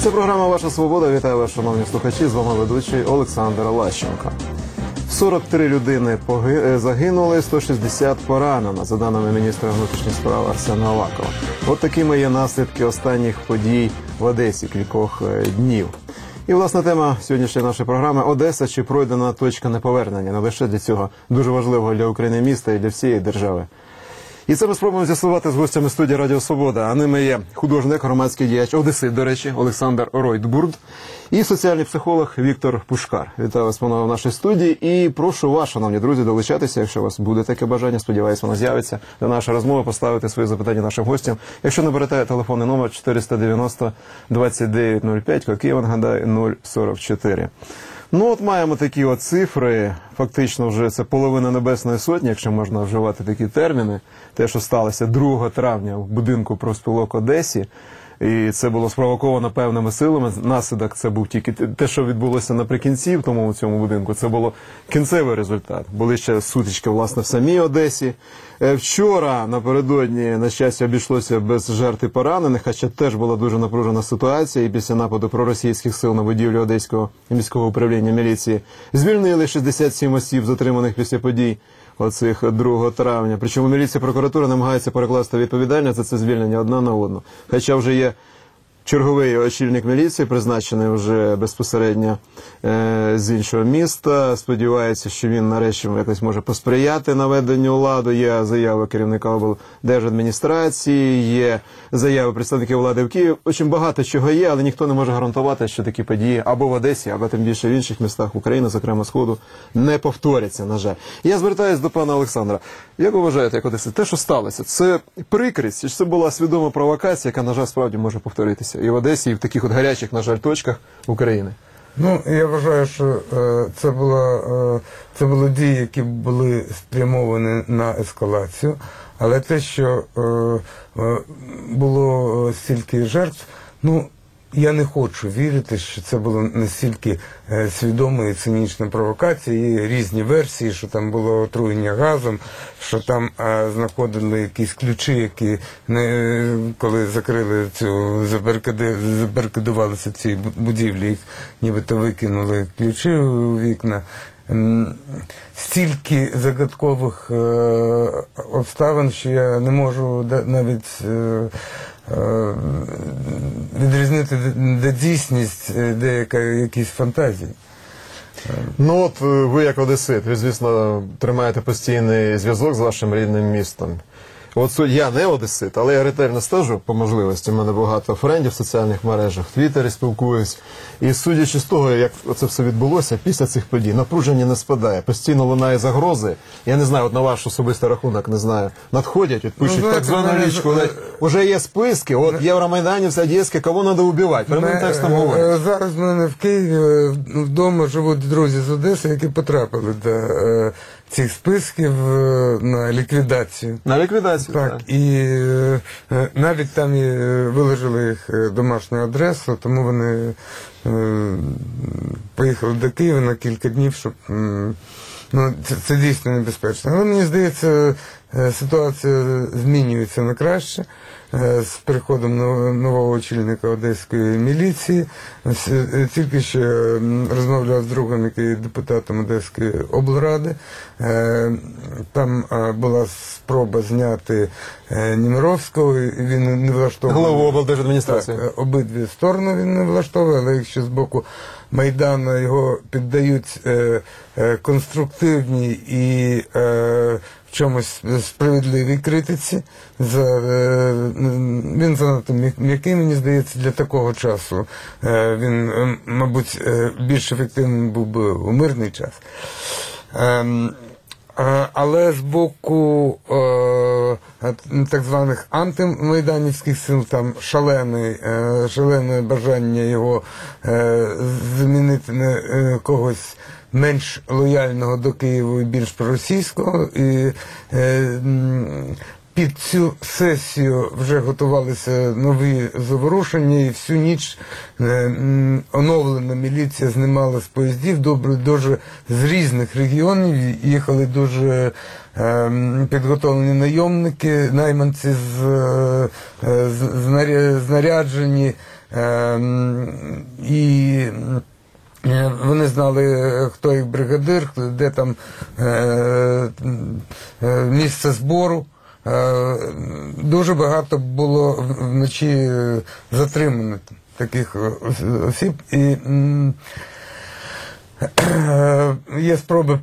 Це програма «Ваша свобода». Вітаю вас, шановні слухачі. З вами ведучий Олександр Лащенко. 43 людини загинули, 160 поранено, за даними міністра внутрішніх справ Арсена Авакова. От такими є наслідки останніх подій в Одесі кількох днів. І, власна тема сьогоднішньої нашої програми – Одеса чи пройдена точка неповернення, не лише для цього дуже важливого для України міста і для всієї держави. І це ми спробуємо з'ясувати з гостями студії Радіо Свобода. А ними є художник, громадський діяч, одесит, до речі, Олександр Ройтбурд і соціальний психолог Віктор Пушкар. Вітаю вас, панове, в нашій студії. І прошу вас, шановні друзі, долучатися, якщо у вас буде таке бажання, сподіваюся, воно з'явиться, до нашої розмови, поставити свої запитання нашим гостям. Якщо наберете телефонний номер 490-2905, Київ, нагадаю, 044. Ну от маємо такі от цифри, фактично вже це половина Небесної Сотні, якщо можна вживати такі терміни. Те, що сталося 2 травня в будинку профспілок Одесі, і це було спровоковано певними силами. Наслідок це був тільки те, що відбулося наприкінці в цьому будинку, це було кінцевий результат. Були ще сутички, власне, в самій Одесі. Вчора, напередодні, на щастя, обійшлося без жертв і поранених, хоча теж була дуже напружена ситуація, і після нападу проросійських сил на будівлю Одеського міського управління міліції звільнили 67 осіб, затриманих після подій оцих 2 травня. Причому міліція і прокуратура намагаються перекласти відповідальність за це звільнення одна на одну. Хоча вже є черговий очільник міліції, призначений вже безпосередньо з іншого міста. Сподівається, що він нарешті якось може посприяти наведенню ладу. Є заяви керівника облдержадміністрації, є заяви представників влади в Києві. Дуже багато чого є, але ніхто не може гарантувати, що такі події або в Одесі, або тим більше в інших містах України, зокрема Сходу, не повторяться, на жаль. Я звертаюся до пана Олександра. Як ви вважаєте, як Одеса, те, що сталося, це прикрість, чи це була свідома провокація, яка, на жаль, справді може повторитися і в Одесі, і в таких от гарячих, на жаль, точках України? Ну, я вважаю, що це були дії, які були спрямовані на ескалацію, але те, що було стільки жертв, ну, я не хочу вірити, що це було настільки свідома і цинічна провокація. Є різні версії, що там було отруєння газом, що там знаходили якісь ключі, які, коли закрили забарикадувалися ці будівлі, їх нібито викинули ключі у вікна. Стільки загадкових обставин, що я не можу навіть відрізнити, де дійсність, де якісь фантазії. Ну от ви як одесит, ви, звісно, тримаєте постійний зв'язок з вашим рідним містом. От я не одесит, але я ретельно стежу по можливості. У мене багато френдів в соціальних мережах, в Твіттері спілкуюсь. І судячи з того, як це все відбулося, після цих подій напруження не спадає. Постійно лунає загрози. Я не знаю, от на ваш особистий рахунок, не знаю, надходять, от пишуть так звану річку. Уже є списки, от євромайданівці, одеські, кого треба вбивати. Прямим текстом говорять. Зараз в мене в Києві вдома живуть друзі з Одеси, які потрапили до цих списків на ліквідацію. На ліквідацію, так. І навіть там і виложили їх домашню адресу, тому вони поїхали до Києва на кілька днів, щоб... Ну, це дійсно небезпечно. Але мені здається, ситуація змінюється на краще з приходом нового очільника одеської міліції. Тільки що розмовляв з другом, який депутатом Одеської облради. Там була спроба зняти Німировського, і він не влаштовував. Голову облдержадміністрації. Так, обидві сторони він не влаштовує, але якщо з боку Майдану його піддають конструктивній і в чомусь справедливій критиці. Він занадто м'який, мені здається, для такого часу. Він, мабуть, більш ефективним був би у мирний час. Але з боку так званих антимайданівських сил там шалене бажання його замінити на когось менш лояльного до Києва і більш проросійського. І під цю сесію вже готувалися нові заворушення, і всю ніч оновлена міліція знімала з поїздів, дуже з різних регіонів їхали дуже підготовлені найомники, найманці знаряджені І вони знали, хто їх бригадир, де там місце збору. Дуже багато було вночі затримано таких осіб. І є спроби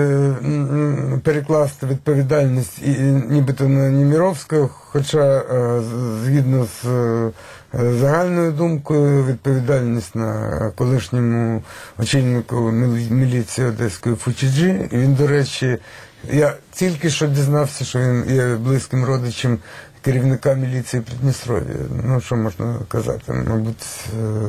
перекласти відповідальність нібито на Німіровського, хоча згідно з загальною думкою відповідальність на колишньому очільнику міліції Одеської Фучіджі. І він, до речі, я тільки що дізнався, що він є близьким родичем керівника міліції Придністров'я. Ну, що можна казати? Мабуть,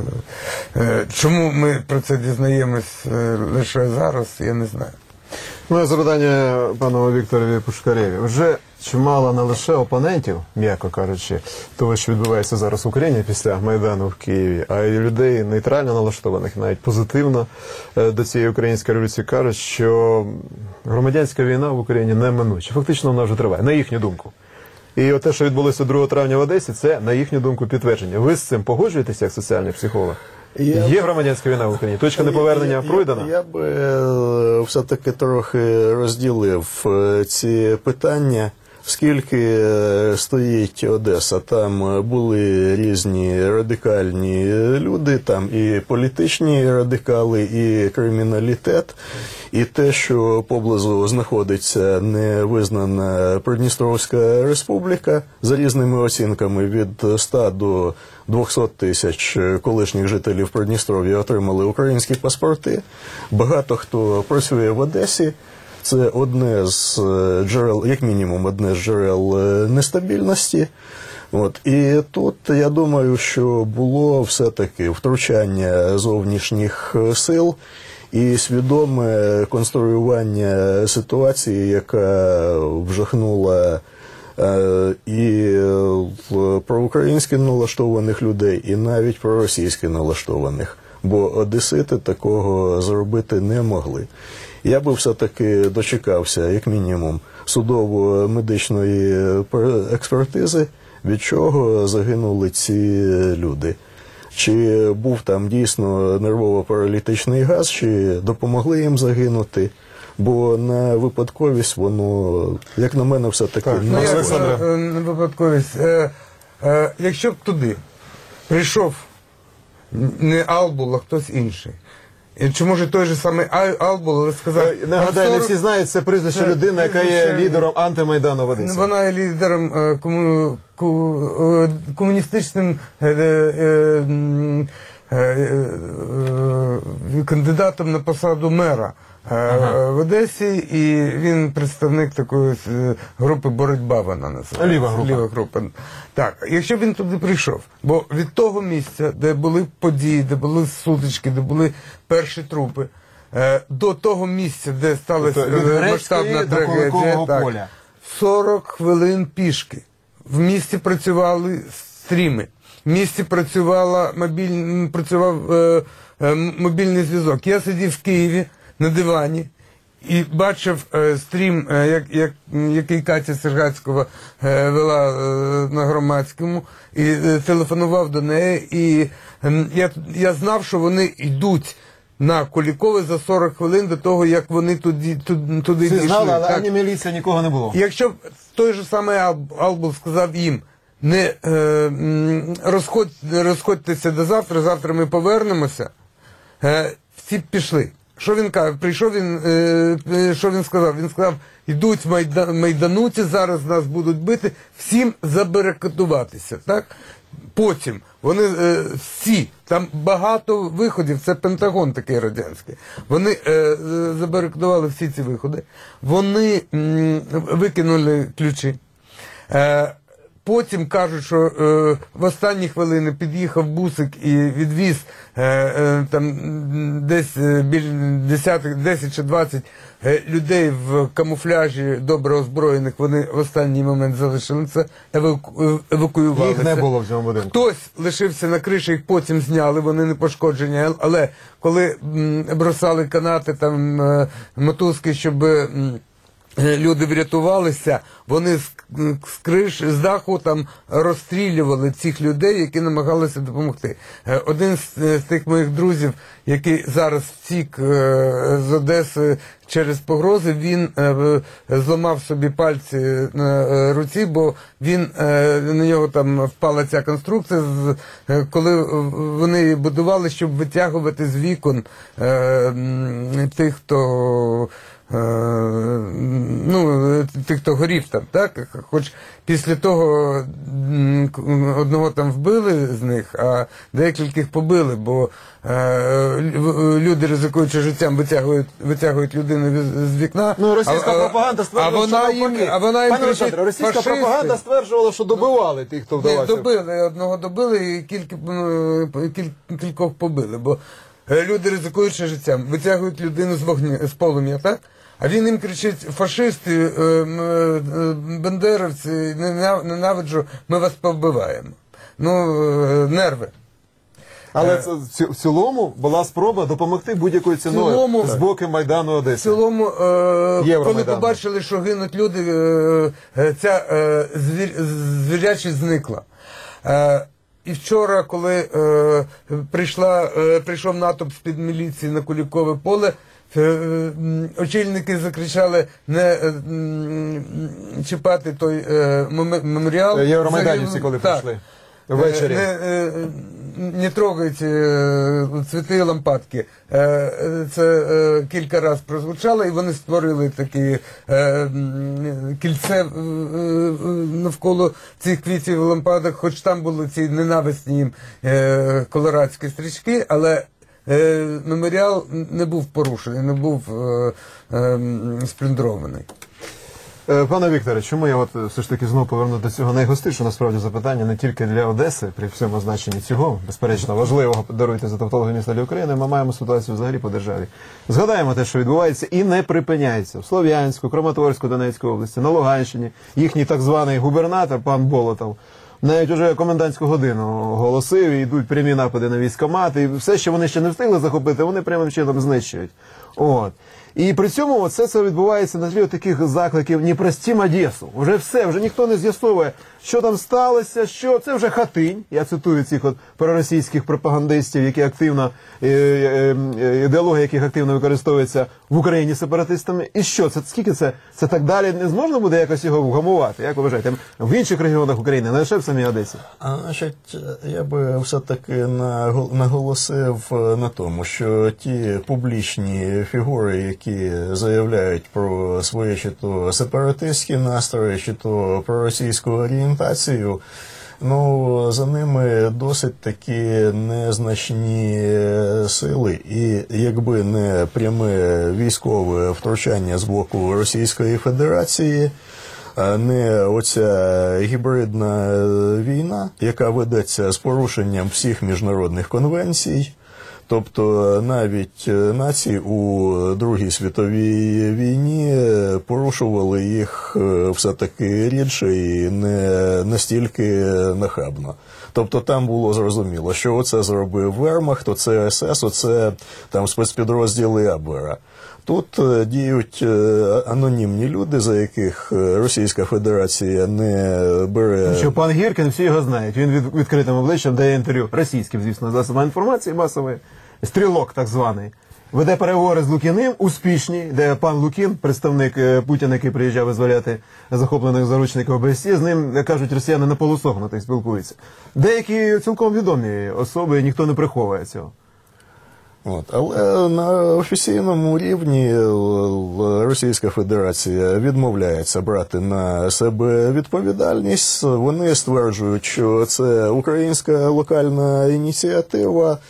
чому ми про це дізнаємось лише зараз, я не знаю. Моє запитання пану Вікторові Пушкареві. Вже чимало не лише опонентів, м'яко кажучи, того, що відбувається зараз в Україні після Майдану в Києві, а й людей нейтрально налаштованих, навіть позитивно до цієї української революції кажуть, що громадянська війна в Україні неминуча. Фактично вона вже триває, на їхню думку. І те, що відбулося 2 травня в Одесі, це, на їхню думку, підтвердження. Ви з цим погоджуєтеся як соціальний психолог? Є громадянська війна в Україні? Точка неповернення пройдена? Я би все-таки трохи розділив ці питання. Скільки стоїть Одеса, там були різні радикальні люди, там і політичні радикали, і криміналітет. І те, що поблизу знаходиться невизнана Придністровська республіка, за різними оцінками від 100 до 200 тисяч колишніх жителів Придністров'я отримали українські паспорти. Багато хто працює в Одесі. Це одне з джерел, як мінімум, одне з джерел нестабільності. І тут, я думаю, що було все-таки втручання зовнішніх сил і свідоме конструювання ситуації, яка вжахнула і проукраїнськи налаштованих людей, і навіть проросійськи налаштованих. Бо одесити такого зробити не могли. Я би все-таки дочекався, як мінімум, судово-медичної експертизи, від чого загинули ці люди. Чи був там дійсно нервово-паралітичний газ, чи допомогли їм загинути. Бо на випадковість воно, як на мене, все-таки... Ну, як на випадковість? Якщо б туди прийшов не Албул, а хтось інший, чи може той же самий Албул, але сказав... Нагадаю, не всі знають, це прізвище людини, яка є лідером антимайдану в Одесі. Вона є лідером комуністичним кандидатом на посаду мера в Одесі, і він представник такої групи «Боротьба», вона називається. Ліва група. Так, якщо б він туди прийшов, бо від того місця, де були події, де були сутички, де були перші трупи, до того місця, де сталася масштабна трагедія, 40 хвилин пішки. В місті працювали стріми, в місті працював мобільний зв'язок. Я сидів в Києві на дивані і бачив стрім, який Катя Сергацького вела на Громадському, і телефонував до неї, і я знав, що вони йдуть на Кулікове за 40 хвилин до того, як вони туди дійшли. Всі знали, але ані міліція, нікого не було. Якщо б той же самий Албул сказав їм, не розходьтеся до завтра, завтра ми повернемося, всі б пішли. Що він каже? Прийшов він, що він сказав? Він сказав, йдуть майдануті, зараз нас будуть бити, всім забарикадуватися, так? Потім вони всі, там багато виходів, це Пентагон такий радянський, вони забарикадували всі ці виходи, вони викинули ключі. Потім кажуть, що в останні хвилини під'їхав бусик і відвіз там десь 10 чи 20 людей в камуфляжі добре озброєних. Вони в останній момент залишилися, евакуювалися. Їх не було в цьому будинку. Хтось лишився на криші, їх потім зняли, вони не пошкоджені. Але коли бросали канати, там мотузки, щоб люди врятувалися, вони з криш, з даху там розстрілювали цих людей, які намагалися допомогти. Один з тих моїх друзів, який зараз втік з Одеси через погрози, він зламав собі пальці на руці, бо на нього там впала ця конструкція, коли вони її будували, щоб витягувати з вікон тих, хто тих, хто горів там, так? Хоч після того одного там вбили з них, а декількох побили, бо люди, ризикуючи життям, витягують людину з вікна. Ну, російська пропаганда стверджувала, а вона їм кричить, російська фашисти. пропаганда стверджувала, що добивали тих, хто вдавався. Добили, одного добили і кількох побили, бо люди, ризикуючи життям, витягують людину з полум'я, так? А він їм кричить: фашисти, бандеровці, ненавиджу, ми вас повбиваємо. Нерви. Але це в цілому була спроба допомогти будь-якою ціною з боку Майдану Одеси. В цілому, коли побачили, що гинуть люди, ця звірячість зникла. І вчора, коли прийшов натовп з-під міліції на Куликове поле, очільники закричали не чіпати той меморіал. Євромайданівці, коли прийшли ввечері. Не трогайте цвіти і лампадки. Це кілька разів прозвучало, і вони створили таке кільце навколо цих квітів і лампадок, хоч там були ці ненависні колорадські стрічки, але меморіал не був порушений, не був сплюндрований. Пане Вікторе, чому я все ж таки знову поверну до цього найгострішого насправді запитання не тільки для Одеси, при всьому значенні цього, безперечно, важливого, даруйте за тавтологію міста для України, ми маємо ситуацію взагалі по державі. Згадаємо те, що відбувається і не припиняється. В Слов'янську, Краматорську, Донецькій області, на Луганщині, їхній так званий губернатор, пан Болотов, навіть уже комендантську годину оголосив, і йдуть прямі напади на військкомати, і все, що вони ще не встигли захопити, вони прямим чином знищують. І при цьому це відбувається на тлі таких закликів «Не простім Одесу». Уже все, вже ніхто не з'ясовує, що там сталося, що це вже хатинь. Я цитую цих проросійських пропагандистів, які активно, ідеологія яких активно використовується в Україні сепаратистами. І що? Скільки це так далі? Не зможна буде якось його вгамувати? Як ви вважаєте? В інших регіонах України, не лише в самій Одесі? Значить, я би все-таки наголосив на тому, що ті публічні фігури, які заявляють про свої чи то сепаратистські настрої, чи то проросійську орієнтацію, за ними досить такі незначні сили. І якби не пряме військове втручання з боку Російської Федерації, не оця гібридна війна, яка ведеться з порушенням всіх міжнародних конвенцій, тобто навіть нації у Другій світовій війні порушували їх все-таки рідше і не настільки нахабно. Тобто там було зрозуміло, що оце зробив Вермахт, оце СС, оце там спецпідрозділи Абвера. Тут діють анонімні люди, за яких Російська Федерація не бере... Що пан Гіркін, всі його знають. Він відкритим обличчям дає інтерв'ю російським, звісно, засобам інформації масової. Стрілок так званий. Веде переговори з Лукіним, успішні, де пан Лукін, представник Путіна, який приїжджав визволяти захоплених заручників ОБСЄ, з ним, кажуть, росіяни на полусогнутих спілкуються. Деякі цілком відомі особи, ніхто не приховує цього. Але на офіційному рівні Російська Федерація відмовляється брати на себе відповідальність. Вони стверджують, що це українська локальна ініціатива.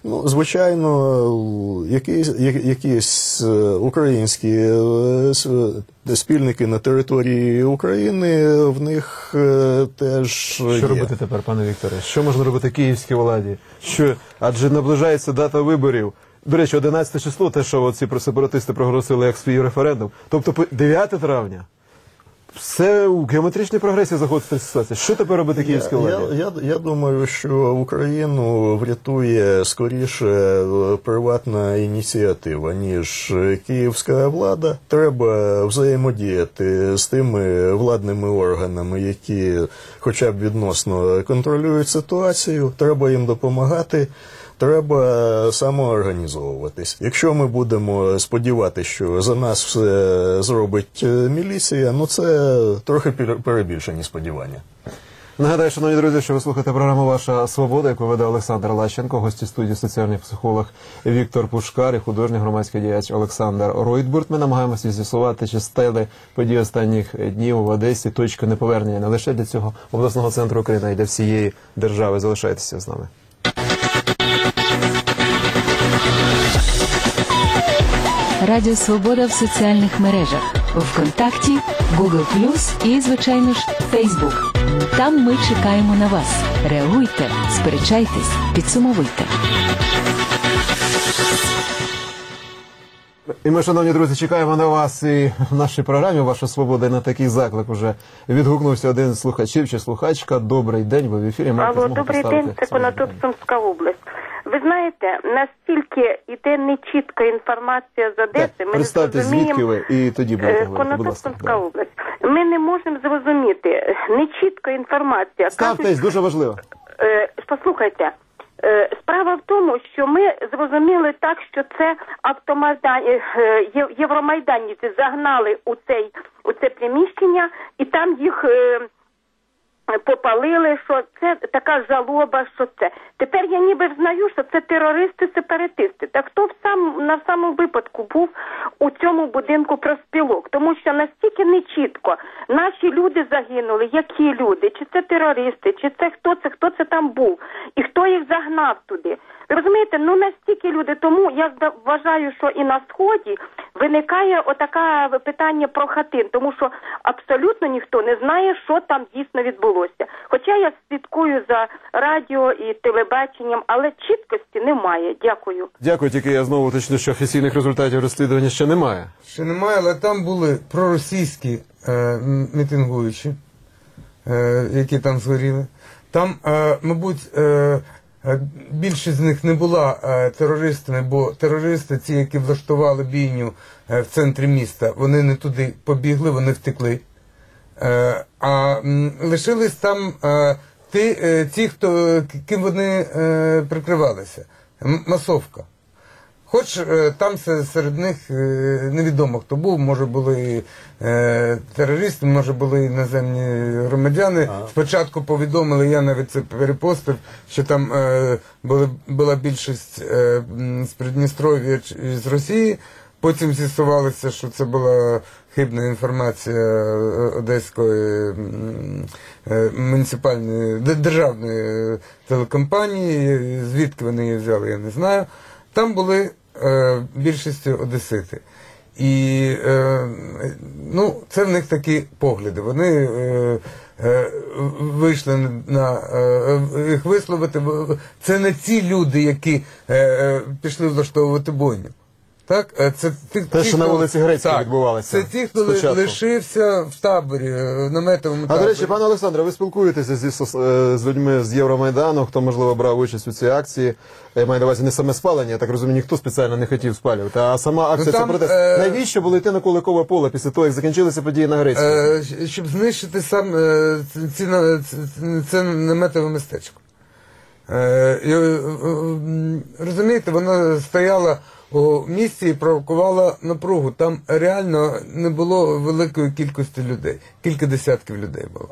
Звичайно, якісь українські спільники на території України в них теж є. Що робити тепер, пане Вікторе? Що можна робити київській владі? Адже наближається дата виборів. До речі, 11 число, те, що ці сепаратисти проголосили як свій референдум. Тобто 9 травня. все у геометричній прогресії заходить ця ситуація. Що тепер робити київська влада? Я думаю, що Україну врятує скоріше приватна ініціатива, ніж київська влада. Треба взаємодіяти з тими владними органами, які хоча б відносно контролюють ситуацію. Треба їм допомагати. Треба самоорганізовуватись. Якщо ми будемо сподіватися, що за нас все зробить міліція, ну це трохи перебільшені сподівання. Нагадаю, шановні друзі, що ви слухаєте програму «Ваша свобода», яку веде Олександр Лащенко, гості студії соціальний психолог Віктор Пушкар і художній громадський діяч Олександр Ройтбурт. Ми намагаємося з'ясувати, чи стали події останніх днів в Одесі точки неповернення не лише для цього обласного центру України, а й для всієї держави. Залишайтеся з нами. Радіо Свобода в соціальних мережах. ВКонтакті, Google+, і, звичайно ж, Facebook. Там ми чекаємо на вас. Реагуйте, сперечайтесь, підсумовуйте. І ми, шановні друзі, чекаємо на вас і в нашій програмі «Ваша свобода». І на такий заклик уже відгукнувся один з слухачів чи слухачка. Добрий день, ви в ефірі. Алло, добрий день, це Конотоп, Сумська область. Ви знаєте, настільки йде нечітка інформація з Одеси, ми не представте, звідки зрозуміємо. ви, і тоді будете говорити, будь Конотоп, ласка. Сумська область. Ми не можемо зрозуміти, нечітка інформація. Ставтесь, дуже важливо. Послухайте, справа в тому, що ми зрозуміли так, що це євромайданівці загнали у це приміщення, і там їх попалили, що це така жалоба, що це. Тепер я ніби взнаю, що це терористи-сепаратисти. Так хто на самому випадку був у цьому будинку профспілок? Тому що настільки нечітко наші люди загинули, які люди, чи це терористи, чи це хто це там був, і хто їх загнав туди. Ви розумієте, ну настільки люди, тому я вважаю, що і на Сході виникає отаке питання про хатин, тому що абсолютно ніхто не знає, що там дійсно відбулося. Хоча я слідкую за радіо і телебаченням, але чіткості немає. Дякую. Дякую, тільки я знову уточню, що офіційних результатів розслідування ще немає. Ще немає, але там були проросійські мітингуючі, які там згоріли. Там, мабуть, більшість з них не була терористами, бо терористи, ті, які влаштували бійню в центрі міста, вони не туди побігли, вони втекли. А лишились там ті, ким вони прикривалися. Масовка. Хоч там серед них невідомо хто був, може були терористи, може були іноземні громадяни. Спочатку повідомили, я навіть це перепостив, що там була більшість з Придністров'я і з Росії. Потім з'ясувалося, що це була хибна інформація Одеської муніципальної державної телекомпанії. Звідки вони її взяли, я не знаю. Там були більшістю одесити. І це в них такі погляди. Вони вийшли їх висловити. Це не ті люди, які пішли влаштовувати бойню. Так, це те, що на вулиці Грецькій відбувалося. Це ті, хто лишився в таборі, в наметовому таборі. А, до речі, пане Олександре, ви спілкуєтеся з людьми з Євромайдану, хто, можливо, брав участь у цій акції. Я маю на увазі не саме спалення, я так розумію, ніхто спеціально не хотів спалювати, а сама акція це протест. Навіщо було йти на Куликове поле після того, як закінчилися події на Грецькій? Щоб знищити це наметове містечко. Розумієте, воно стояло у місті і провокувала напругу. Там реально не було великої кількості людей. Кілька десятків людей було.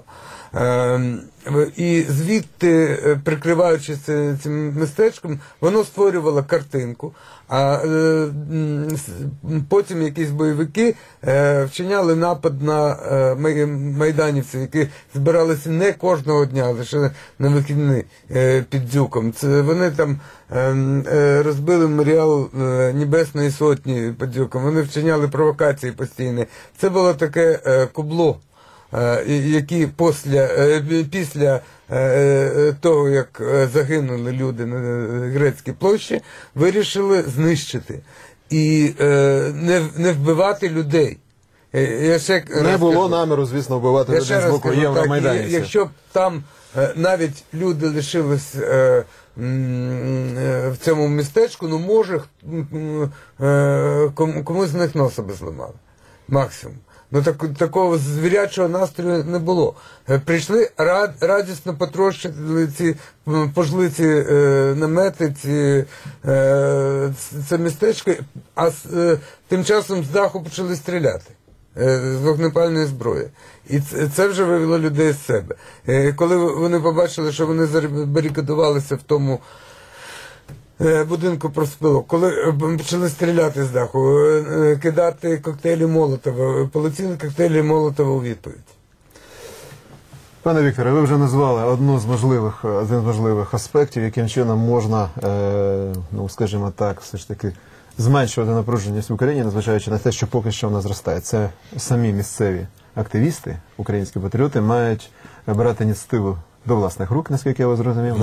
І звідти, прикриваючись цим містечком, воно створювало картинку. А потім якісь бойовики вчиняли напад на майданівців, які збиралися не кожного дня, лише на вихідні під Дзюком. Вони там розбили меморіал Небесної Сотні під Дзюком. Вони вчиняли провокації постійні. Це було таке кубло, які після того, як загинули люди на Грецькій площі, вирішили знищити і не вбивати людей. Я ще Не раз було кажу. наміру, звісно, вбивати Я людей ще з раз боку кажу, так, євромайданівців. якщо б там навіть люди лишились в цьому містечку, ну може комусь з них носа би зламали. Максимум. Ну такого звірячого настрою не було. Прийшли, радісно потрощили пожили ці намети, це містечко, а тим часом з даху почали стріляти. З вогнепальної зброї. І це вже вивело людей з себе. Коли вони побачили, що вони забарикадувалися в тому будинку профспілок, коли почали стріляти з даху, кидати коктейлі Молотова, полетіли коктейлі Молотова у відповідь. Пане Вікторе, ви вже назвали один з можливих аспектів, яким чином можна, ну скажімо так, все ж таки зменшувати напруженість в Україні, незважаючи на те, що поки що вона зростає. Це самі місцеві активісти, українські патріоти, мають брати ініціативу до власних рук, наскільки я вас зрозумів,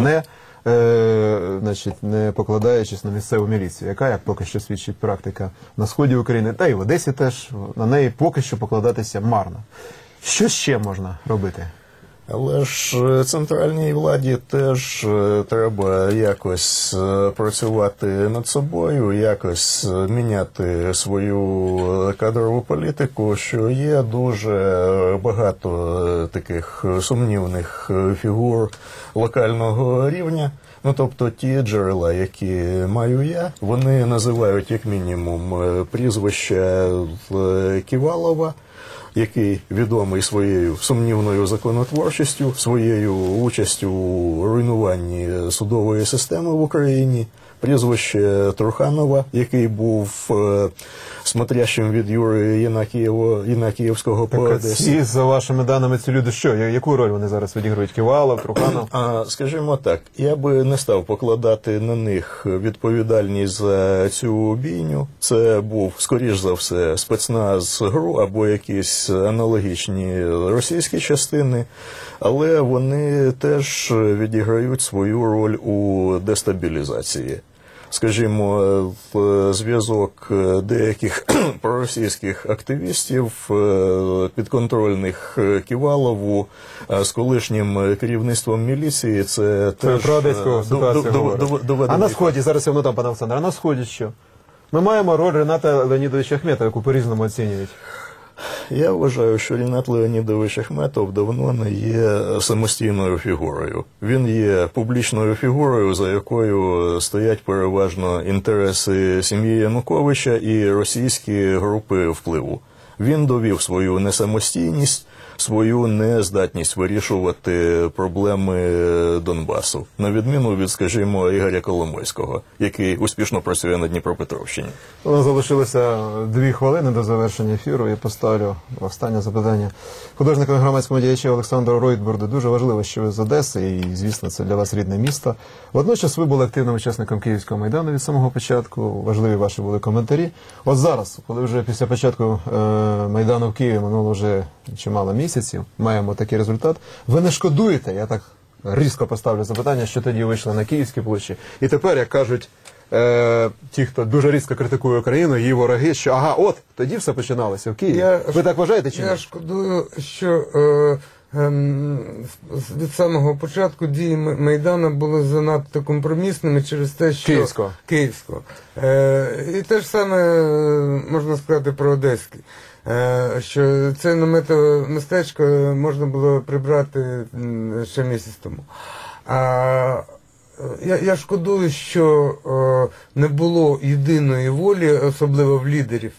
не покладаючись на місцеву міліцію, яка, як поки що свідчить практика на сході України, та й в Одесі теж, на неї поки що покладатися марно. Що ще можна робити? Але ж центральній владі теж треба якось працювати над собою, якось міняти свою кадрову політику, що є дуже багато таких сумнівних фігур локального рівня. Ну, тобто ті джерела, які маю я, вони називають як мінімум прізвище Ківалова, який відомий своєю сумнівною законотворчістю, своєю участю у руйнуванні судової системи в Україні, прізвище Труханова, який був смотрящим від Юрія Єнакієвського по Одесі. І за вашими даними, ці люди що? Яку роль вони зараз відіграють? Ківалов, Труханов? Скажімо так, я би не став покладати на них відповідальність за цю бійню. Це був, скоріш за все, спецназ ГРУ або якісь аналогічні російські частини, але вони теж відіграють свою роль у дестабілізації. Скажімо, в зв'язок деяких проросійських активістів, підконтрольних Ківалову, з колишнім керівництвом міліції, це теж про одеську ситуацію доведено. А на Сході, зараз я там, пане Олександр, а на Сході що? Ми маємо роль Рената Леонідовича Ахметова, яку по-різному оцінюють. Я вважаю, що Рінат Леонідович Ахметов давно не є самостійною фігурою. Він є публічною фігурою, за якою стоять переважно інтереси сім'ї Януковича і російські групи впливу. Він довів свою несамостійність, свою нездатність вирішувати проблеми Донбасу, на відміну від, скажімо, Ігоря Коломойського, який успішно працює на Дніпропетровщині. У нас залишилося 2 хвилини до завершення ефіру. Я поставлю останнє запитання художнику і громадському діячі Олександру Ройтбурду. Дуже важливо, що ви з Одеси, і, звісно, це для вас рідне місто. Водночас ви були активним учасником Київського Майдану від самого початку. Важливі ваші були коментарі. От зараз, коли вже після початку Майдану в Києві минуло вже чимало місяців, маємо такий результат. Ви не шкодуєте, я так різко поставлю запитання, що тоді вийшли на Київські площі. І тепер, як кажуть ті, хто дуже різко критикує Україну, її вороги, що ага, от, тоді все починалося в Києві. Ви так вважаєте чи ні? Я шкодую, що від самого початку дії Майдану були занадто компромісними через те, що... Київського. І те ж саме можна сказати про Одеський. Що це наметове містечко можна було прибрати ще місяць тому. Я шкодую, що не було єдиної волі, особливо в лідерів,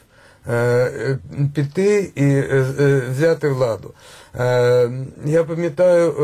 піти і взяти владу. Я пам'ятаю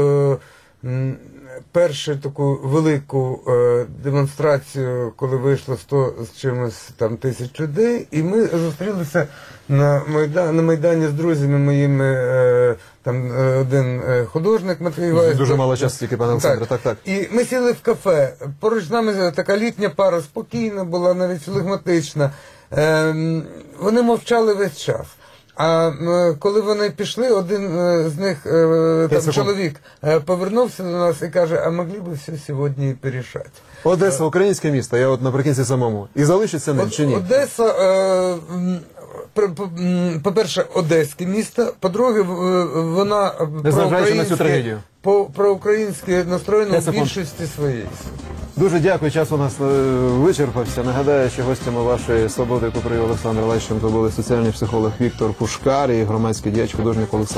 першу таку велику демонстрацію, коли вийшло 100 з чимось там тисяч людей, і ми зустрілися на Майдані з друзями моїми, там один художник Матвій Вайс. Дуже мало часу тільки, пане Олександре, так. І ми сіли в кафе. Поруч з нами така літня пара, спокійна була, навіть флегматична. Вони мовчали весь час. А коли вони пішли, один з них, там чоловік, повернувся до нас і каже, а могли б все сьогодні порішати. Одеса, українське місто, я от наприкінці самому. І залишиться ним чи ні? Одеса, по-перше, одеське місто, по-друге, вона Незважаючи на цю трагедію. проукраїнське настроєно в Секунд. більшості своїй. Дуже дякую, час у нас вичерпався. Нагадаю, що гостями вашої «Свободи», яку привів Олександр Лещенко, були соціальний психолог Віктор Пушкар і громадський діяч, художник Олександр